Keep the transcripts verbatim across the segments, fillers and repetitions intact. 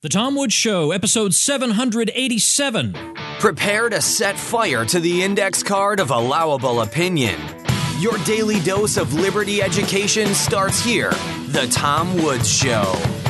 The Tom Woods Show, episode seven hundred eighty-seven. Prepare to set fire to the index card of allowable opinion. Your daily dose of liberty education starts here. The Tom Woods Show.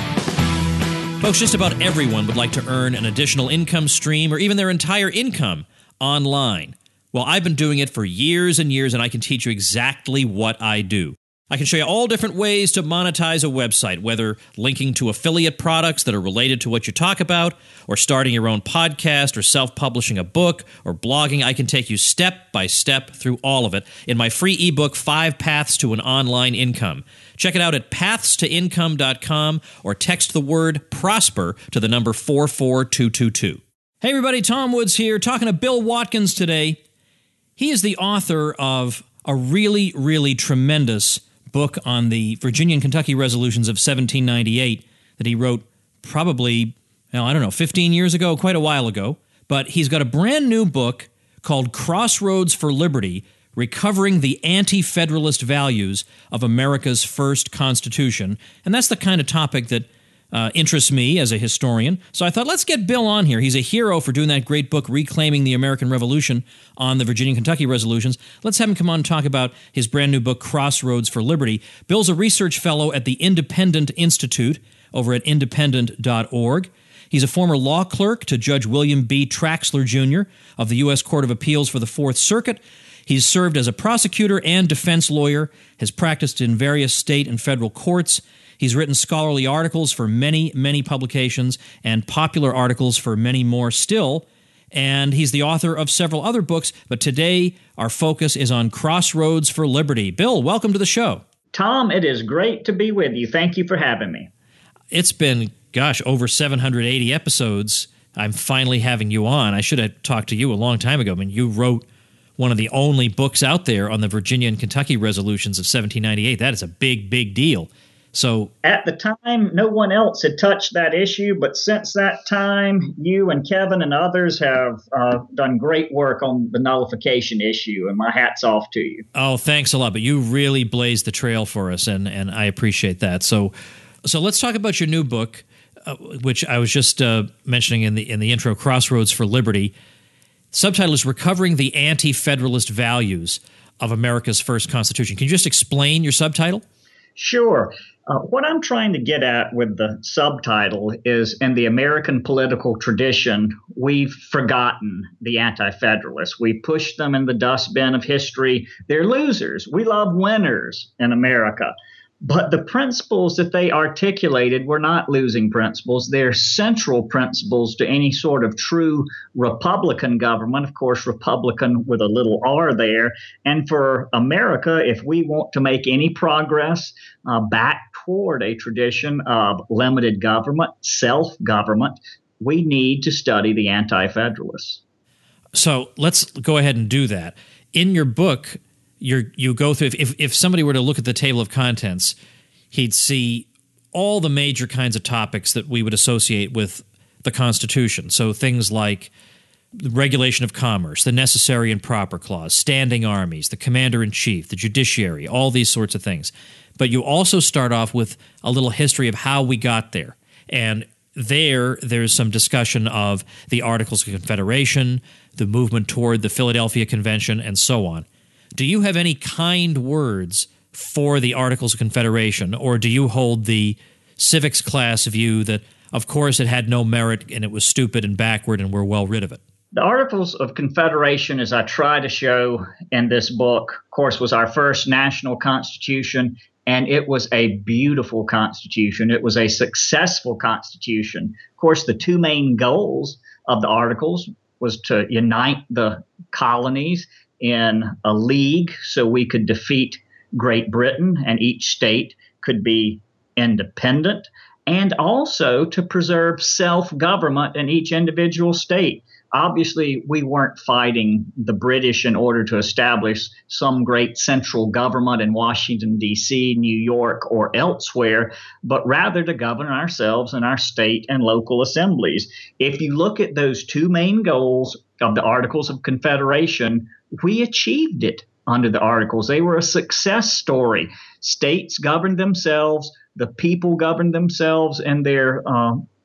Folks, just about everyone would like to earn an additional income stream or even their entire income online. Well, I've been doing it for years and years, and I can teach you exactly what I do. I can show you all different ways to monetize a website, whether linking to affiliate products that are related to what you talk about, or starting your own podcast, or self-publishing a book, or blogging. I can take you step by step through all of it in my free ebook, Five Paths to an Online Income. Check it out at paths to income dot com or text the word PROSPER to the number four four two two two. Hey everybody, Tom Woods here, talking to Bill Watkins today. He is the author of a really, really tremendous book on the Virginia and Kentucky resolutions of seventeen ninety-eight that he wrote probably, well, I don't know, fifteen years ago, quite a while ago. But he's got a brand new book called Crossroads for Liberty, Recovering the Anti-Federalist Values of America's First Constitution. And that's the kind of topic that uh, interests me as a historian. So I thought, let's get Bill on here. He's a hero for doing that great book, Reclaiming the American Revolution, on the Virginia and Kentucky resolutions. Let's have him come on and talk about his brand new book, Crossroads for Liberty. Bill's a research fellow at the Independent Institute over at independent dot org. He's a former law clerk to Judge William B. Traxler, Junior of the U S Court of Appeals for the Fourth Circuit. He's served as a prosecutor and defense lawyer, has practiced in various state and federal courts. He's written scholarly articles for many, many publications and popular articles for many more still. And he's the author of several other books. But today, our focus is on Crossroads for Liberty. Bill, welcome to the show. Tom, it is great to be with you. Thank you for having me. It's been, gosh, over seven hundred eighty episodes. I'm finally having you on. I should have talked to you a long time ago. I mean, you wrote one of the only books out there on the Virginia and Kentucky resolutions of seventeen ninety-eight. That is a big, big deal. So at the time, no one else had touched that issue, but since that time, you and Kevin and others have uh, done great work on the nullification issue, and my hat's off to you. Oh, thanks a lot. But you really blazed the trail for us, and, and I appreciate that. So, so let's talk about your new book, uh, which I was just uh, mentioning in the in the intro, Crossroads for Liberty. Subtitle is Recovering the Anti-Federalist Values of America's First Constitution. Can you just explain your subtitle? Sure. Uh, what I'm trying to get at with the subtitle is, in the American political tradition, we've forgotten the anti-federalists. We pushed them in the dustbin of history. They're losers. We love winners in America. But the principles that they articulated were not losing principles. They're central principles to any sort of true Republican government. Of course, Republican with a little R there. And for America, if we want to make any progress uh, back toward a tradition of limited government, self-government, we need to study the anti-federalists. So let's go ahead and do that. In your book, You're, you go through, if, if somebody were to look at the table of contents, he'd see all the major kinds of topics that we would associate with the Constitution. So things like the regulation of commerce, the necessary and proper clause, standing armies, the commander-in-chief, the judiciary, all these sorts of things. But you also start off with a little history of how we got there. And there, there's some discussion of the Articles of Confederation, the movement toward the Philadelphia Convention, and so on. Do you have any kind words for the Articles of Confederation, or do you hold the civics class view that, of course, it had no merit and it was stupid and backward and we're well rid of it? The Articles of Confederation, as I try to show in this book, of course, was our first national constitution, and it was a beautiful constitution. It was a successful constitution. Of course, the two main goals of the Articles was to unite the colonies in a league so we could defeat Great Britain and each state could be independent, and also to preserve self-government in each individual state. Obviously, we weren't fighting the British in order to establish some great central government in Washington, D C, New York, or elsewhere, but rather to govern ourselves in our state and local assemblies. If you look at those two main goals of the Articles of Confederation, we achieved it under the Articles. They were a success story. States governed themselves. The people governed themselves in their uh,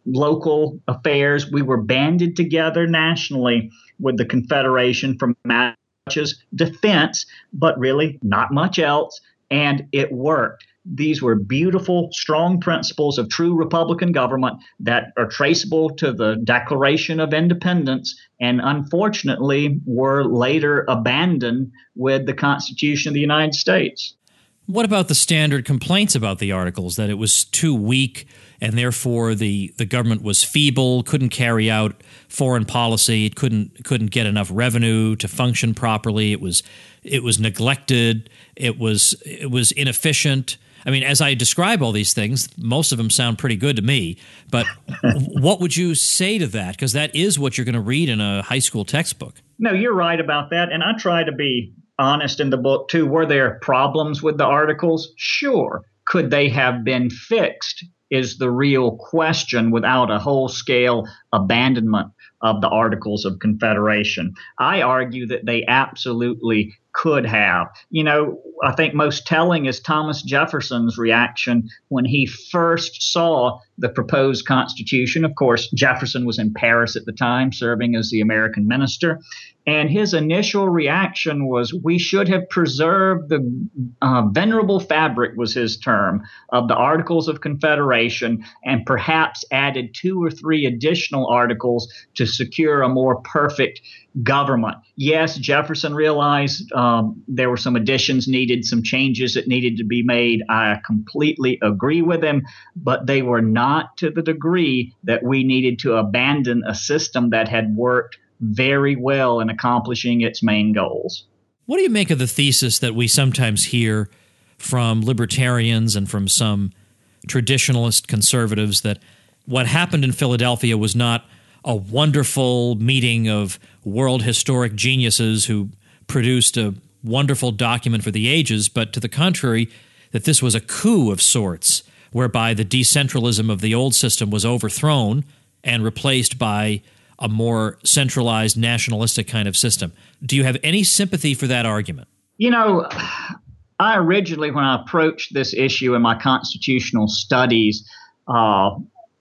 local affairs. We were banded together nationally with the Confederation for much as defense, but really not much else. And it worked. These were beautiful, strong principles of true Republican government that are traceable to the Declaration of Independence and unfortunately were later abandoned with the Constitution of the United States. What about the standard complaints about the Articles, that it was too weak and therefore the, the government was feeble, couldn't carry out foreign policy, it couldn't couldn't get enough revenue to function properly, it was it was neglected, it was it was inefficient. I mean, as I describe all these things, most of them sound pretty good to me, but what would you say to that? Because that is what you're going to read in a high school textbook. No, you're right about that, and I try to be honest in the book, too. Were there problems with the Articles? Sure. Could they have been fixed is the real question without a whole-scale abandonment of the Articles of Confederation. I argue that they absolutely could have. You know, I think most telling is Thomas Jefferson's reaction when he first saw the proposed Constitution. Of course, Jefferson was in Paris at the time, serving as the American minister. And his initial reaction was, we should have preserved the uh, venerable fabric, was his term, of the Articles of Confederation and perhaps added two or three additional articles to secure a more perfect government. Yes, Jefferson realized um, there were some additions needed, some changes that needed to be made. I completely agree with him, but they were not to the degree that we needed to abandon a system that had worked very well in accomplishing its main goals. What do you make of the thesis that we sometimes hear from libertarians and from some traditionalist conservatives that what happened in Philadelphia was not a wonderful meeting of world historic geniuses who produced a wonderful document for the ages, but to the contrary, that this was a coup of sorts, whereby the decentralism of the old system was overthrown and replaced by a more centralized nationalistic kind of system. Do you have any sympathy for that argument? You know, I originally, when I approached this issue in my constitutional studies, uh,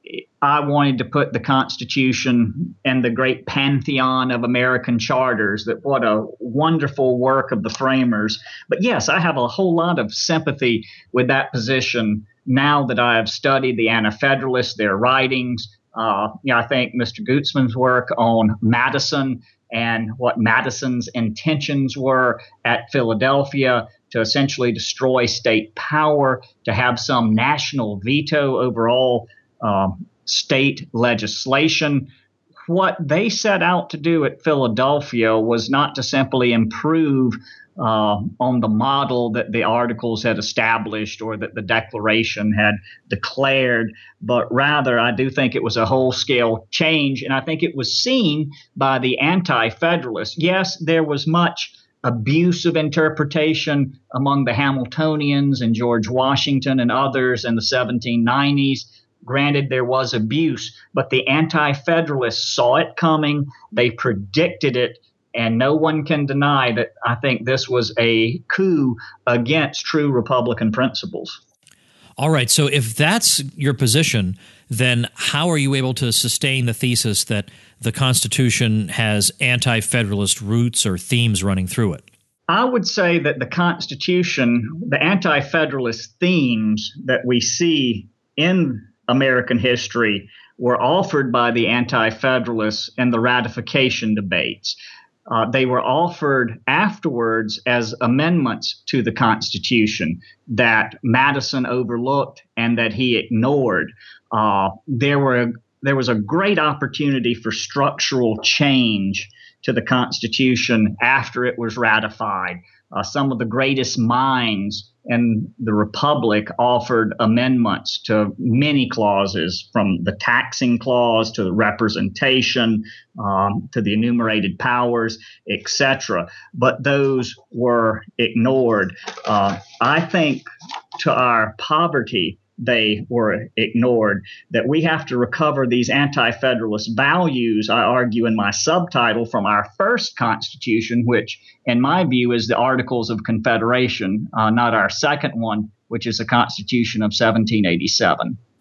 I wanted to put the Constitution in the great pantheon of American charters, that what a wonderful work of the framers. But yes, I have a whole lot of sympathy with that position now that I have studied the Anti-Federalists, their writings. Uh, you know, I think Mister Gutzman's work on Madison and what Madison's intentions were at Philadelphia to essentially destroy state power, to have some national veto over all um, state legislation. What they set out to do at Philadelphia was not to simply improve Uh, on the model that the Articles had established or that the Declaration had declared, but rather I do think it was a whole-scale change, and I think it was seen by the Anti-Federalists. Yes, there was much abuse of interpretation among the Hamiltonians and George Washington and others in the seventeen nineties. Granted, there was abuse, but the Anti-Federalists saw it coming. They predicted it. And no one can deny that I think this was a coup against true Republican principles. All right. So if that's your position, then how are you able to sustain the thesis that the Constitution has anti-federalist roots or themes running through it? I would say that the Constitution, the anti-federalist themes that we see in American history were offered by the anti-federalists in the ratification debates. Uh, they were offered afterwards as amendments to the Constitution that Madison overlooked and that he ignored. Uh, there were there was a great opportunity for structural change to the Constitution after it was ratified. Uh, some of the greatest minds in the Republic offered amendments to many clauses, from the taxing clause to the representation, um, to the enumerated powers, et cetera. But those were ignored. Uh, I think to our poverty, they were ignored, that we have to recover these anti-federalist values, I argue in my subtitle, from our first Constitution, which in my view is the Articles of Confederation, uh, not our second one, which is the Constitution of seventeen eighty-seven.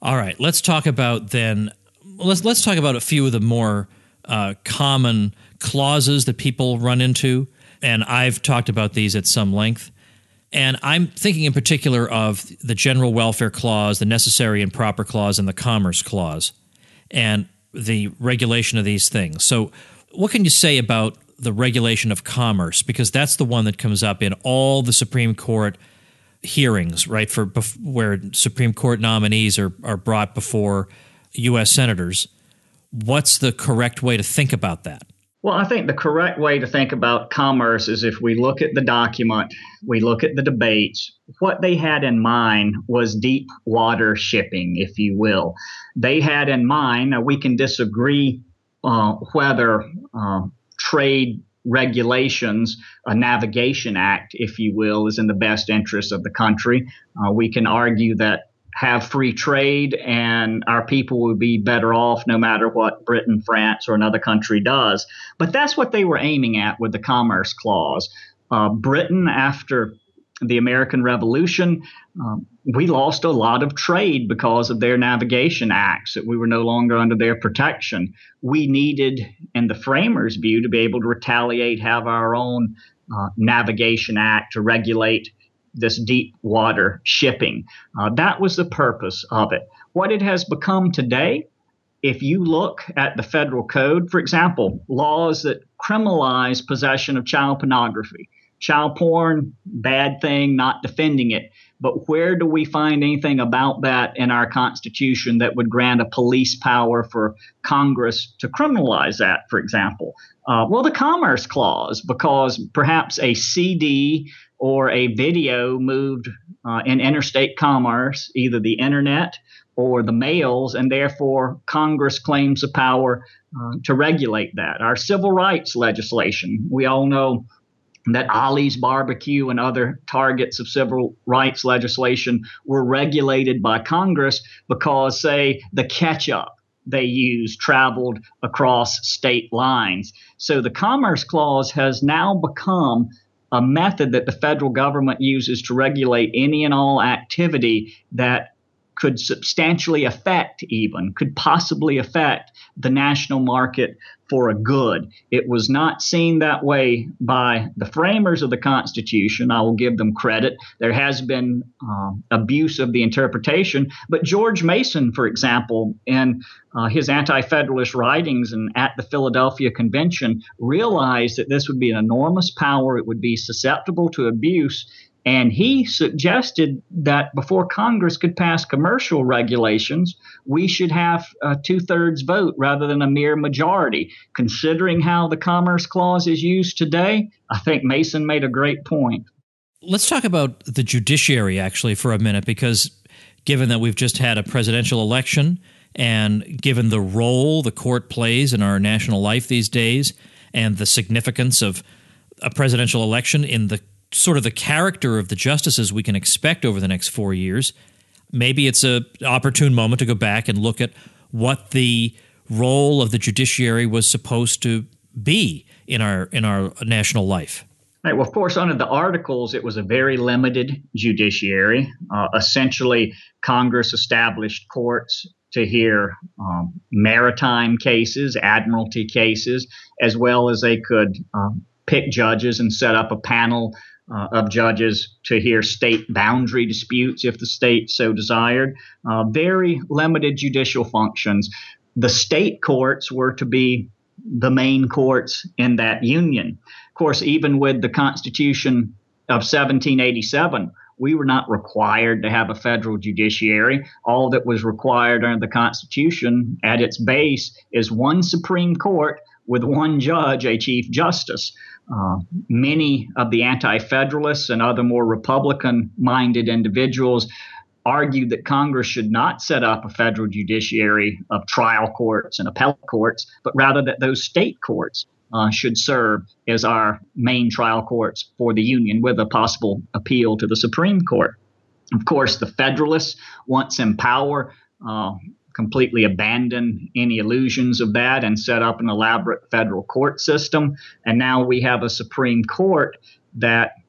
All right, let's talk about then. Let's let's talk about a few of the more uh, common clauses that people run into, and I've talked about these at some length. And I'm thinking in particular of the General Welfare Clause, the Necessary and Proper Clause, and the Commerce Clause, and the regulation of these things. So what can you say about the regulation of commerce? Because that's the one that comes up in all the Supreme Court hearings, right, for bef- where Supreme Court nominees are, are brought before U S senators. What's the correct way to think about that? Well, I think the correct way to think about commerce is if we look at the document, we look at the debates, what they had in mind was deep water shipping, if you will. They had in mind, now we can disagree uh, whether uh, trade regulations, a navigation act, if you will, is in the best interest of the country. Uh, we can argue that have free trade and our people would be better off no matter what Britain, France, or another country does. But that's what they were aiming at with the Commerce Clause. Uh, Britain, after the American Revolution, um, we lost a lot of trade because of their navigation acts, that we were no longer under their protection. We needed, in the framers' view, to be able to retaliate, have our own uh, navigation act to regulate this deep water shipping. Uh, that was the purpose of it. What it has become today, if you look at the federal code, for example, laws that criminalize possession of child pornography, child porn, bad thing, not defending it. But where do we find anything about that in our Constitution that would grant a police power for Congress to criminalize that, for example? Uh, well, the Commerce Clause, because perhaps a C D or a video moved uh, in interstate commerce, either the internet or the mails, and therefore Congress claims the power uh, to regulate that. Our civil rights legislation, we all know that Ollie's Barbecue and other targets of civil rights legislation were regulated by Congress because, say, the ketchup they used traveled across state lines. So the Commerce Clause has now become a method that the federal government uses to regulate any and all activity that could substantially affect, even could possibly affect the national market for a good. It was not seen that way by the framers of the Constitution. I will give them credit. There has been um, abuse of the interpretation. But George Mason, for example, in uh, his anti-federalist writings and at the Philadelphia Convention, realized that this would be an enormous power. It would be susceptible to abuse. And he suggested that before Congress could pass commercial regulations, we should have a two-thirds vote rather than a mere majority. Considering how the Commerce Clause is used today, I think Mason made a great point. Let's talk about the judiciary, actually, for a minute, because given that we've just had a presidential election and given the role the court plays in our national life these days and the significance of a presidential election in the sort of the character of the justices we can expect over the next four years, maybe it's an opportune moment to go back and look at what the role of the judiciary was supposed to be in our in our national life. Right. Well, of course, under the Articles, it was a very limited judiciary. Uh, essentially, Congress established courts to hear um, maritime cases, admiralty cases, as well as they could um, pick judges and set up a panel Uh, of judges to hear state boundary disputes if the state so desired. Uh, very limited judicial functions. The state courts were to be the main courts in that union. Of course, even with the Constitution of seventeen eighty-seven, we were not required to have a federal judiciary. All that was required under the Constitution at its base is one Supreme Court with one judge, a Chief Justice. Uh, many of the anti-federalists and other more Republican-minded individuals argued that Congress should not set up a federal judiciary of trial courts and appellate courts, but rather that those state courts uh, should serve as our main trial courts for the Union with a possible appeal to the Supreme Court. Of course, the Federalists, once in power, uh, completely abandon any illusions of that and set up an elaborate federal court system. And now we have a Supreme Court that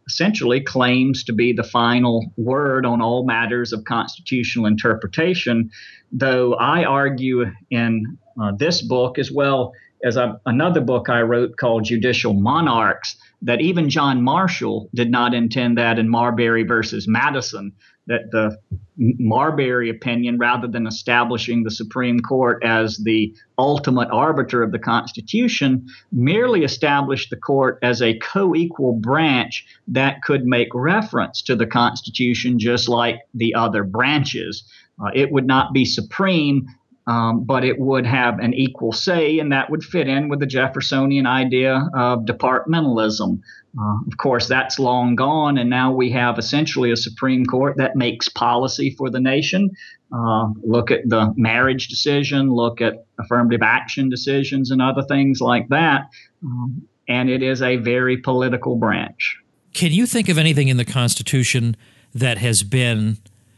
essentially claims to be the final word on all matters of constitutional interpretation, though I argue in uh, this book, as well as a, another book I wrote called Judicial Monarchs, that even John Marshall did not intend that in Marbury versus Madison, that the Marbury opinion, rather than establishing the Supreme Court as the ultimate arbiter of the Constitution, merely established the court as a co-equal branch that could make reference to the Constitution just like the other branches. Uh, it would not be supreme, Um, but it would have an equal say, and that would fit in with the Jeffersonian idea of departmentalism. Uh, of course, that's long gone, and now we have essentially a Supreme Court that makes policy for the nation. Uh, look at the marriage decision, look at affirmative action decisions and other things like that, um, and it is a very political branch. Can you think of anything in the Constitution that has been,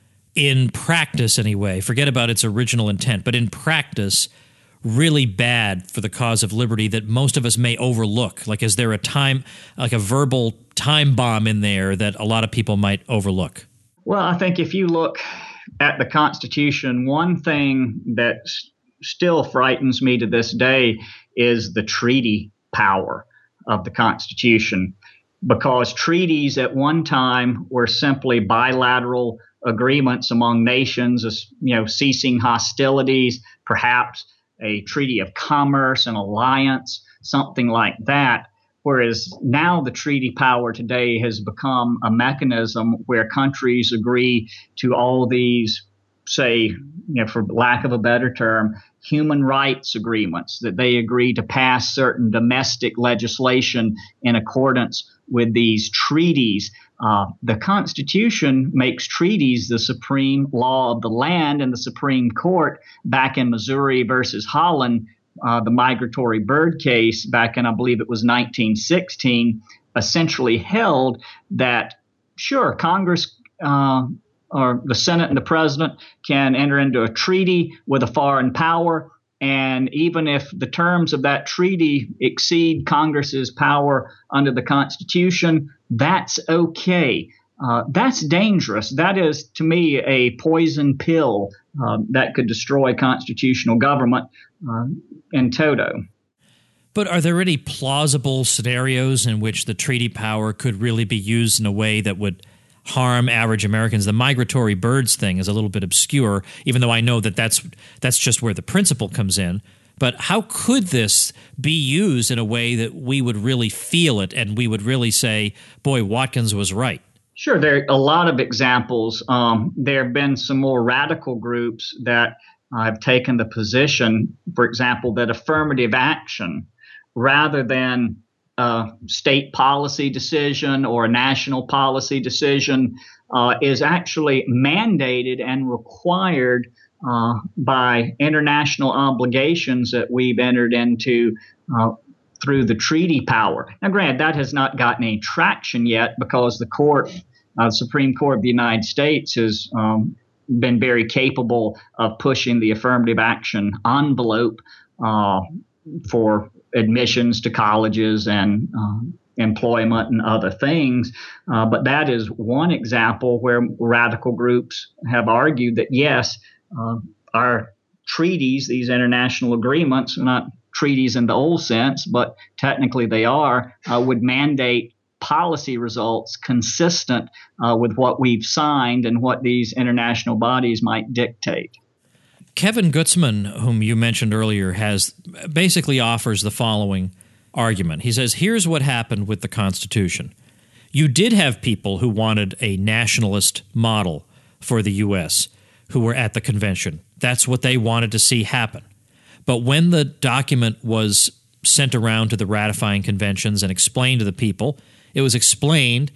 in practice anyway, forget about its original intent, but in practice, really bad for the cause of liberty that most of us may overlook? Like, is there a time, like a verbal time bomb in there that a lot of people might overlook? Well, I think if you look at the Constitution, one thing that s- still frightens me to this day is the treaty power of the Constitution, because treaties at one time were simply bilateral agreements among nations, you know, ceasing hostilities, perhaps a treaty of commerce, an alliance, something like that. Whereas now the treaty power today has become a mechanism where countries agree to all these, say, you know, for lack of a better term, human rights agreements, that they agree to pass certain domestic legislation in accordance with these treaties. Uh, the Constitution makes treaties the supreme law of the land, and the Supreme Court back in Missouri versus Holland, uh, the migratory bird case back in, I believe it was nineteen sixteen, essentially held that, sure, Congress uh, or the Senate and the president can enter into a treaty with a foreign power, and even if the terms of that treaty exceed Congress's power under the Constitution, that's okay. Uh, that's dangerous. That is, to me, a poison pill uh, that could destroy constitutional government uh, in toto. But are there any plausible scenarios in which the treaty power could really be used in a way that would harm average Americans? The migratory birds thing is a little bit obscure, even though I know that that's that's just where the principle comes in. But how could this be used in a way that we would really feel it and we would really say, boy, Watkins was right? Sure. There are a lot of examples. Um, there have been some more radical groups that uh, have taken the position, for example, that affirmative action, rather than a state policy decision or a national policy decision, uh, is actually mandated and required uh, by international obligations that we've entered into uh, through the treaty power. Now, granted, that has not gotten any traction yet because the court, uh, the Supreme Court of the United States, has um, been very capable of pushing the affirmative action envelope uh, for admissions to colleges and um, employment and other things. Uh, but that is one example where radical groups have argued that, yes, uh, our treaties, these international agreements, not treaties in the old sense, but technically they are, uh, would mandate policy results consistent uh, with what we've signed and what these international bodies might dictate. Kevin Gutzman, whom you mentioned earlier, has basically offers the following argument. He says, here's what happened with the Constitution. You did have people who wanted a nationalist model for the U S who were at the convention. That's what they wanted to see happen. But when the document was sent around to the ratifying conventions and explained to the people, it was explained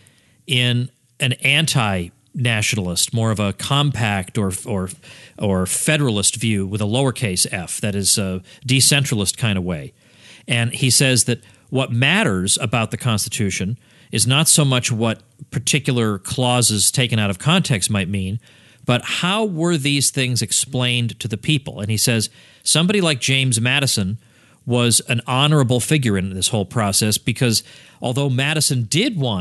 in an anti-nationalist, more of a compact or or or federalist view with a lowercase f, that is a decentralist kind of way. And he says that what matters about the Constitution is not so much what particular clauses taken out of context might mean, but how were these things explained to the people? And he says somebody like James Madison was an honorable figure in this whole process because although Madison did want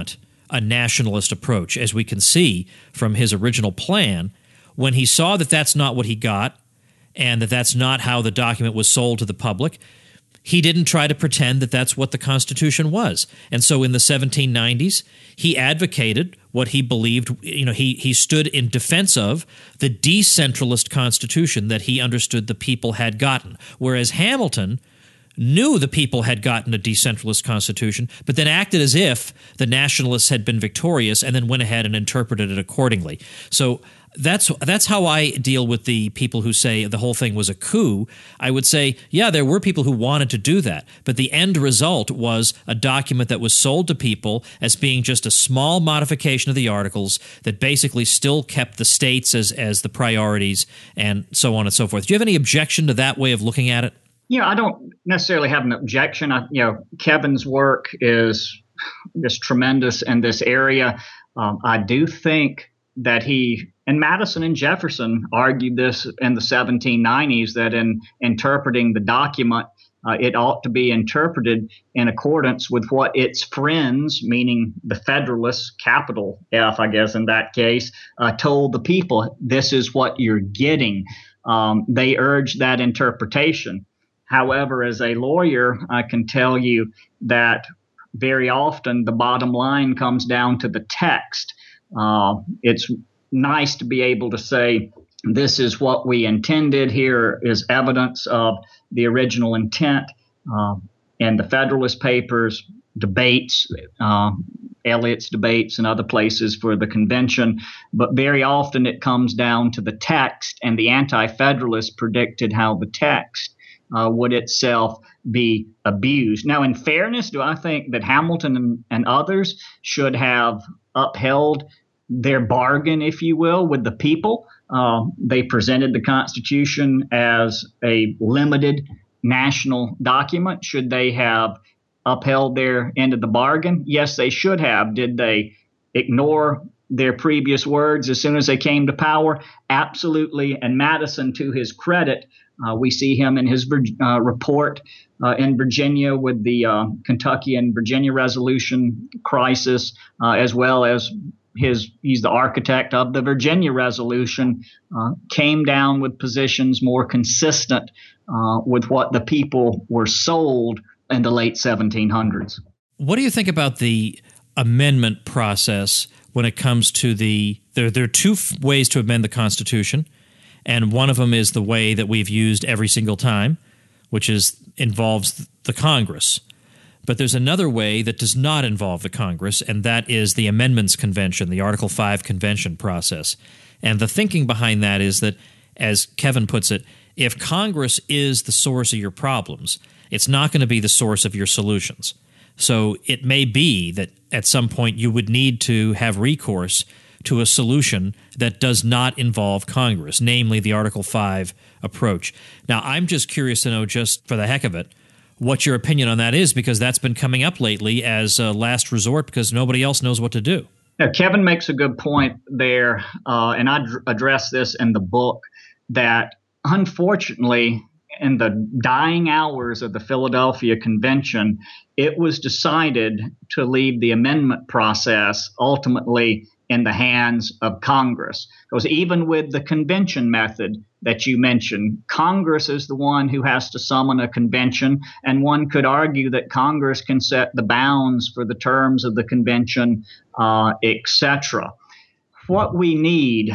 a nationalist approach, as we can see from his original plan. When he saw that that's not what he got and that that's not how the document was sold to the public, he didn't try to pretend that that's what the Constitution was. And so in the seventeen nineties, he advocated what he believed, you know, he, he stood in defense of the decentralist Constitution that he understood the people had gotten. Whereas Hamilton knew the people had gotten a decentralist Constitution, but then acted as if the nationalists had been victorious and then went ahead and interpreted it accordingly. So That's that's how I deal with the people who say the whole thing was a coup. I would say, yeah, there were people who wanted to do that, but the end result was a document that was sold to people as being just a small modification of the Articles that basically still kept the states as, as the priorities and so on and so forth. Do you have any objection to that way of looking at it? You know, I don't necessarily have an objection. I, you know, Kevin's work is just tremendous in this area. Um, I do think that he and Madison and Jefferson argued this in the seventeen nineties, that in interpreting the document, uh, it ought to be interpreted in accordance with what its friends, meaning the Federalists, capital F, I guess in that case, uh, told the people, this is what you're getting. Um, they urged that interpretation. However, as a lawyer, I can tell you that very often the bottom line comes down to the text. Uh, it's nice to be able to say, this is what we intended. Here is evidence of the original intent. Uh, and the Federalist Papers, debates, uh, Eliot's debates and other places for the convention. But very often it comes down to the text, and the Anti-Federalists predicted how the text uh, would itself be abused. Now, in fairness, do I think that Hamilton and, and others should have upheld their bargain, if you will, with the people? Uh, they presented the Constitution as a limited national document. Should they have upheld their end of the bargain? Yes, they should have. Did they ignore their previous words as soon as they came to power? Absolutely. And Madison, to his credit, uh, we see him in his uh, report uh, in Virginia with the uh, Kentucky and Virginia Resolution crisis, uh, as well as his he's the architect of the Virginia Resolution, uh, came down with positions more consistent uh, with what the people were sold in the late seventeen hundreds. What do you think about the amendment process when it comes to the there there are two f- ways to amend the Constitution, and one of them is the way that we've used every single time, which is involves the Congress. But there's another way that does not involve the Congress, and that is the Amendments Convention, the Article five Convention process. And the thinking behind that is that, as Kevin puts it, if Congress is the source of your problems, it's not going to be the source of your solutions. So it may be that at some point you would need to have recourse to a solution that does not involve Congress, namely the Article five approach. Now, I'm just curious to know, just for the heck of it, what your opinion on that is, because that's been coming up lately as a last resort because nobody else knows what to do. Now, Kevin makes a good point there, uh, and I d- address this in the book, that unfortunately, in the dying hours of the Philadelphia Convention, it was decided to leave the amendment process ultimately in the hands of Congress. Because even with the convention method that you mentioned, Congress is the one who has to summon a convention, and one could argue that Congress can set the bounds for the terms of the convention, uh, et cetera. What we need,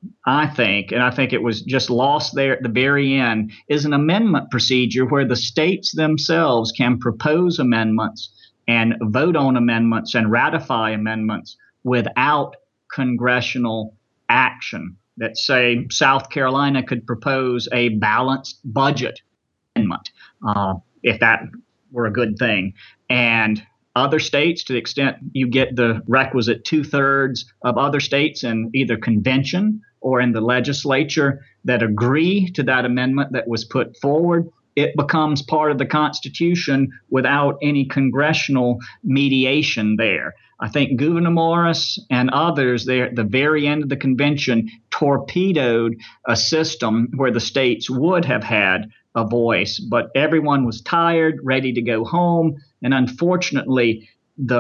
I think, and I think it was just lost there at the very end, is an amendment procedure where the states themselves can propose amendments and vote on amendments and ratify amendments without congressional action. That, say, South Carolina could propose a balanced budget amendment, uh, if that were a good thing. And other states, to the extent you get the requisite two-thirds of other states in either convention or in the legislature that agree to that amendment that was put forward, it becomes part of the Constitution without any congressional mediation there. I think Gouverneur Morris and others there at the very end of the convention torpedoed a system where the states would have had a voice, but everyone was tired, ready to go home. And unfortunately, the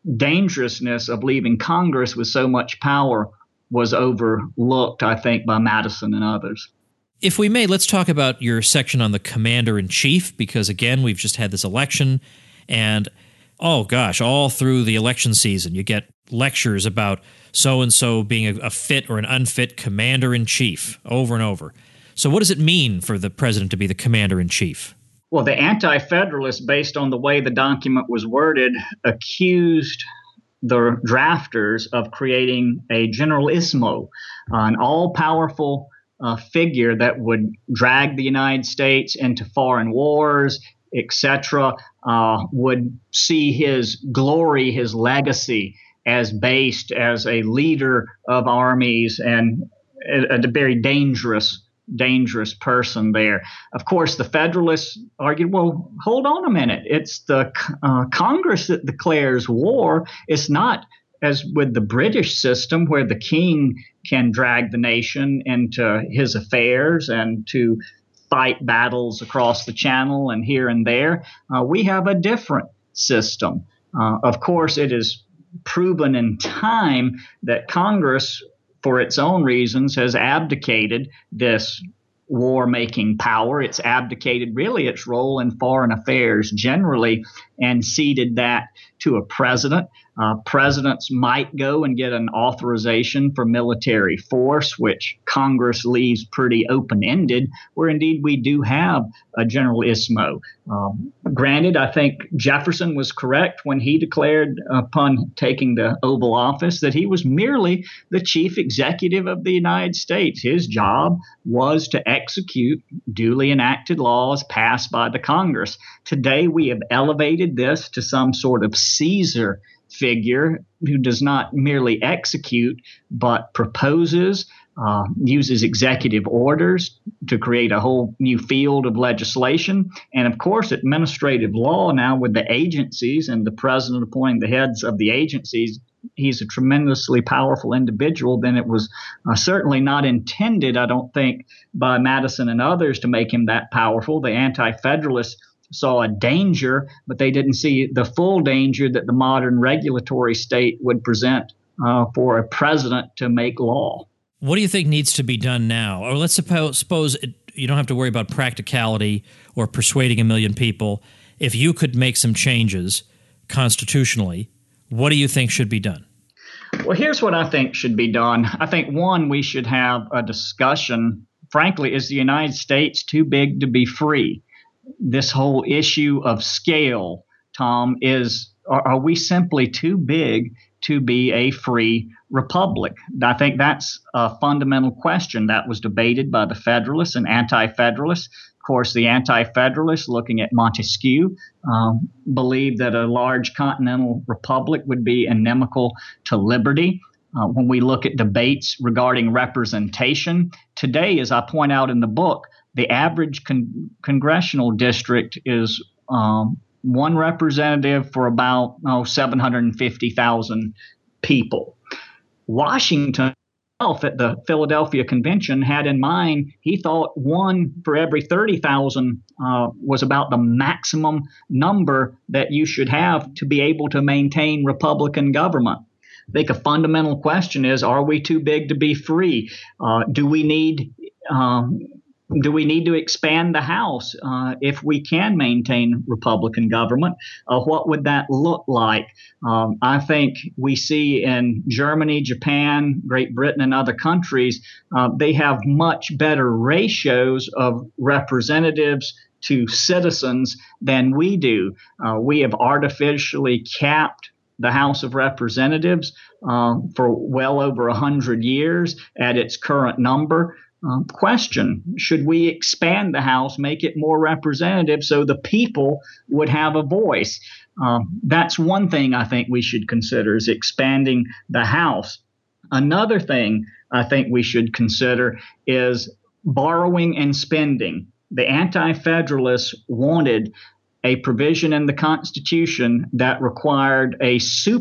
dangerousness of leaving Congress with so much power was overlooked, I think, by Madison and others. If we may, let's talk about your section on the commander-in-chief, because, again, we've just had this election, and, oh, gosh, all through the election season, you get lectures about so-and-so being a, a fit or an unfit commander-in-chief over and over. So what does it mean for the president to be the commander-in-chief? Well, the Anti-Federalists, based on the way the document was worded, accused the drafters of creating a generalissimo, an all-powerful uh, figure that would drag the United States into foreign wars, et cetera, uh, would see his glory, his legacy as based as a leader of armies and a, a very dangerous dangerous person there. Of course, the Federalists argued, well, hold on a minute. It's the uh, Congress that declares war. It's not as with the British system where the king can drag the nation into his affairs and to fight battles across the channel and here and there. Uh, we have a different system. Uh, of course, it is proven in time that Congress, for its own reasons, has abdicated this war-making power. It's abdicated really its role in foreign affairs generally and ceded that to a president. Uh, presidents might go and get an authorization for military force, which Congress leaves pretty open-ended, where indeed we do have a generalissimo. Um, granted, I think Jefferson was correct when he declared upon taking the Oval Office that he was merely the chief executive of the United States. His job was to execute duly enacted laws passed by the Congress. Today, we have elevated this to some sort of Caesar figure who does not merely execute, but proposes, uh, uses executive orders to create a whole new field of legislation. And of course, administrative law now with the agencies and the president appointing the heads of the agencies, he's a tremendously powerful individual. Then it was uh, certainly not intended, I don't think, by Madison and others to make him that powerful. The Anti-Federalists saw a danger, but they didn't see the full danger that the modern regulatory state would present uh, for a president to make law. What do you think needs to be done now? Or let's suppose, suppose it, you don't have to worry about practicality or persuading a million people. If you could make some changes constitutionally, what do you think should be done? Well, here's what I think should be done. I think, one, we should have a discussion. Frankly, is the United States too big to be free? This whole issue of scale, Tom, is are, are we simply too big to be a free republic? I think that's a fundamental question that was debated by the Federalists and Anti-Federalists. Of course, the Anti-Federalists, looking at Montesquieu, um, believed that a large continental republic would be inimical to liberty. Uh, when we look at debates regarding representation, today, as I point out in the book, the average con- congressional district is um, one representative for about oh, seven hundred fifty thousand people. Washington at the Philadelphia Convention had in mind, he thought one for every thirty thousand uh, was about the maximum number that you should have to be able to maintain Republican government. I think a fundamental question is, are we too big to be free? Uh, do we need um, Do we need to expand the House uh, if we can maintain Republican government? Uh, what would that look like? Um, I think we see in Germany, Japan, Great Britain, and other countries, uh, they have much better ratios of representatives to citizens than we do. Uh, we have artificially capped the House of Representatives uh, for well over one hundred years at its current number. Uh, question, should we expand the House, make it more representative so the people would have a voice? Um, that's one thing I think we should consider, is expanding the House. Another thing I think we should consider is borrowing and spending. The Anti-Federalists wanted a provision in the Constitution that required a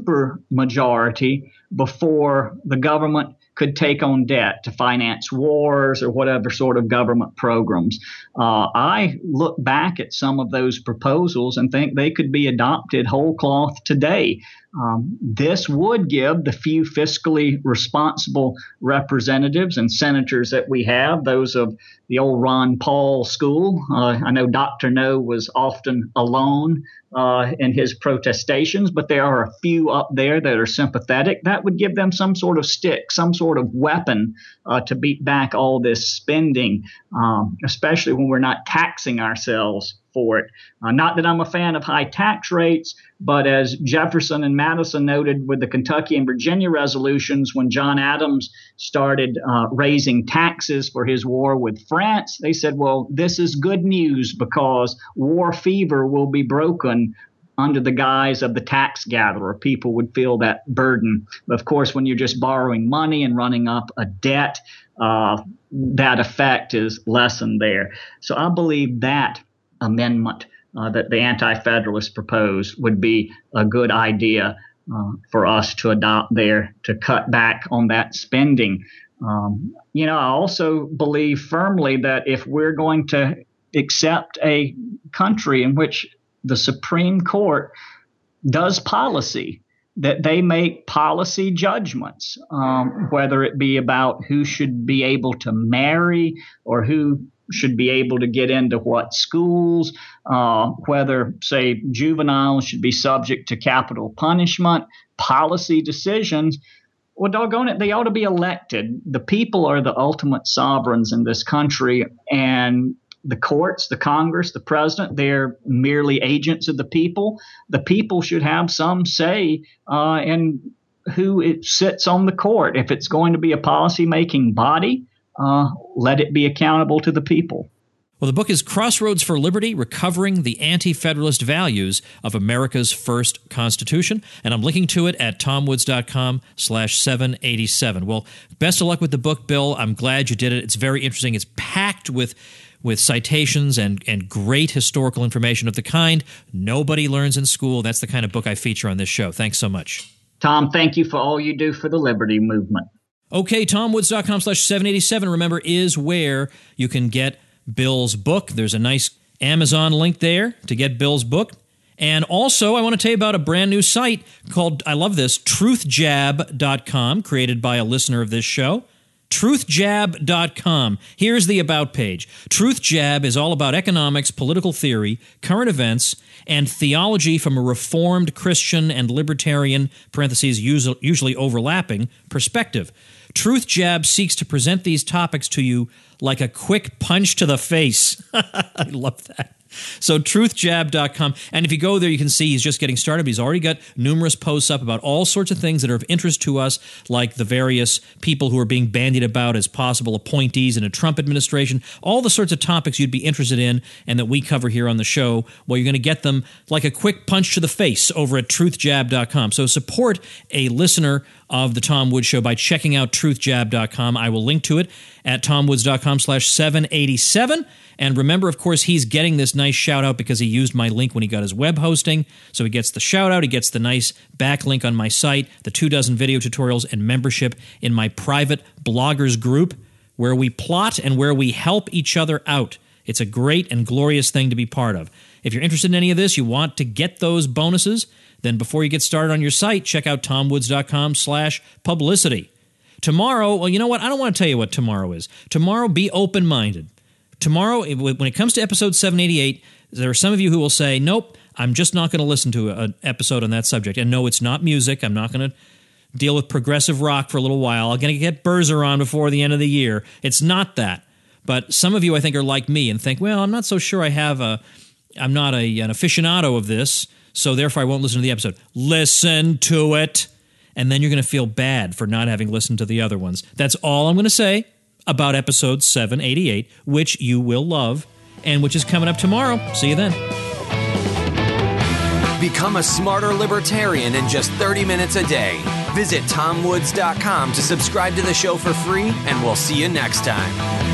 supermajority before the government could take on debt to finance wars or whatever sort of government programs. Uh, I look back at some of those proposals and think they could be adopted whole cloth today. Um, this would give the few fiscally responsible representatives and senators that we have, those of the old Ron Paul school. Uh, I know Doctor No was often alone uh, in his protestations, but there are a few up there that are sympathetic. That would give them some sort of stick, some sort of weapon uh, to beat back all this spending, um, especially when we're not taxing ourselves for it. Uh, not that I'm a fan of high tax rates, but as Jefferson and Madison noted with the Kentucky and Virginia resolutions, when John Adams started uh, raising taxes for his war with France, they said, well, this is good news because war fever will be broken under the guise of the tax gatherer. People would feel that burden. But of course, when you're just borrowing money and running up a debt, uh, that effect is lessened there. So I believe that amendment uh, that the Anti-Federalists proposed would be a good idea uh, for us to adopt there to cut back on that spending. Um, you know, I also believe firmly that if we're going to accept a country in which the Supreme Court does policy, that they make policy judgments, um, whether it be about who should be able to marry or who should be able to get into what schools, uh, whether, say, juveniles should be subject to capital punishment, policy decisions. Well, doggone it, they ought to be elected. The people are the ultimate sovereigns in this country, and the courts, the Congress, the president, they're merely agents of the people. The people should have some say uh, in who it sits on the court. If it's going to be a policy-making body, Uh, let it be accountable to the people. Well, the book is Crossroads for Liberty, Recovering the Anti-Federalist Values of America's First Constitution, and I'm linking to it at tomwoods.com slash 787. Well, best of luck with the book, Bill. I'm glad you did it. It's very interesting. It's packed with with citations and, and great historical information of the kind nobody learns in school. That's the kind of book I feature on this show. Thanks so much. Tom, thank you for all you do for the liberty movement. Okay, tomwoods.com slash 787, remember, is where you can get Bill's book. There's a nice Amazon link there to get Bill's book. And also, I want to tell you about a brand new site called, I love this, truth jab dot com, created by a listener of this show. truth jab dot com. Here's the About page. TruthJab is all about economics, political theory, current events, and theology from a reformed Christian and libertarian, parentheses, usually overlapping, perspective. TruthJab seeks to present these topics to you like a quick punch to the face. I love that. So truth jab dot com. And if you go there, you can see he's just getting started. But he's already got numerous posts up about all sorts of things that are of interest to us, like the various people who are being bandied about as possible appointees in a Trump administration, all the sorts of topics you'd be interested in and that we cover here on the show. Well, you're going to get them like a quick punch to the face over at truth jab dot com. So support a listener of the Tom Woods Show by checking out truth jab dot com. I will link to it at tomwoods.com slash 787. And remember, of course, he's getting this nice shout out because he used my link when he got his web hosting. So he gets the shout out, he gets the nice backlink on my site, the two dozen video tutorials, and membership in my private bloggers group where we plot and where we help each other out. It's a great and glorious thing to be part of. If you're interested in any of this, you want to get those bonuses, then before you get started on your site, check out tomwoods.com slash publicity. Tomorrow, well, you know what? I don't want to tell you what tomorrow is. Tomorrow, be open-minded. Tomorrow, when it comes to episode seven eighty-eight, there are some of you who will say, nope, I'm just not going to listen to an episode on that subject. And no, it's not music. I'm not going to deal with progressive rock for a little while. I'm going to get Berzer on before the end of the year. It's not that. But some of you, I think, are like me and think, well, I'm not so sure I have a, I'm not a, an aficionado of this, so therefore I won't listen to the episode. Listen to it, and then you're going to feel bad for not having listened to the other ones. That's all I'm going to say about episode seven eighty-eight, which you will love, and which is coming up tomorrow. See you then. Become a smarter libertarian in just thirty minutes a day. Visit tom woods dot com to subscribe to the show for free, and we'll see you next time.